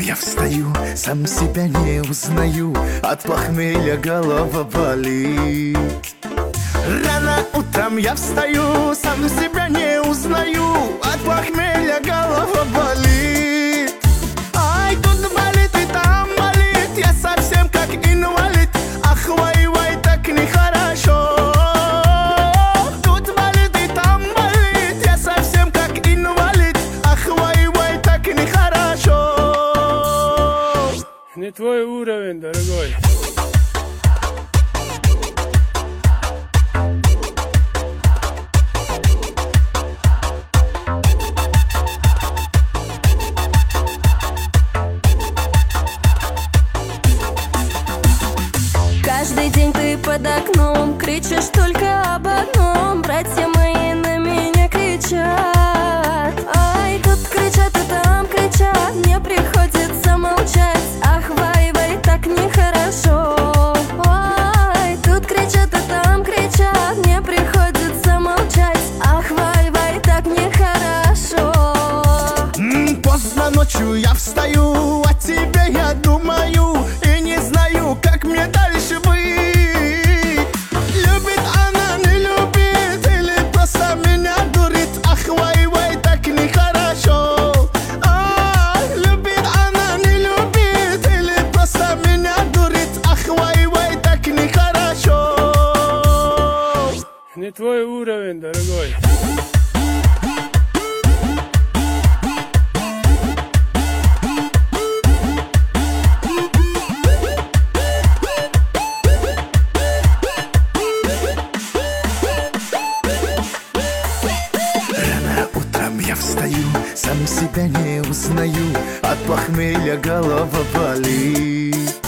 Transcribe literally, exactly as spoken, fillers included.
я встаю, сам себя не узнаю, от похмелья голова болит. Рано утром я встаю, сам себя не узнаю, от похмелья голова болит. Ай, тут болит и там болит, я совсем как инвалид. Ах, вай, вай, так нехорошо. Тут болит и там болит, я совсем как инвалид. Ах, вай, вай, так нехорошо. Не твой уровень, дорогой. Каждый день ты под окном кричишь только об одном. Братья мои на меня кричат. Ай, тут кричат и там кричат, мне приходится молчать. Ах, вай, вай, так нехорошо. Ай, тут кричат и там кричат, мне приходится молчать. Ах, вай, вай, так нехорошо. М, Поздно ночью я встаю, о тебе я думаю и не знаю, как мне дальше быть. Любит она, не любит, или просто меня дурит. Ах, вай, вай, так нехорошо. А, любит она, не любит, или просто меня дурит. Ах, вай, вай, так нехорошо. Не твой уровень, дорогой. Утром я встаю, сам себя не узнаю, от похмелья голова болит.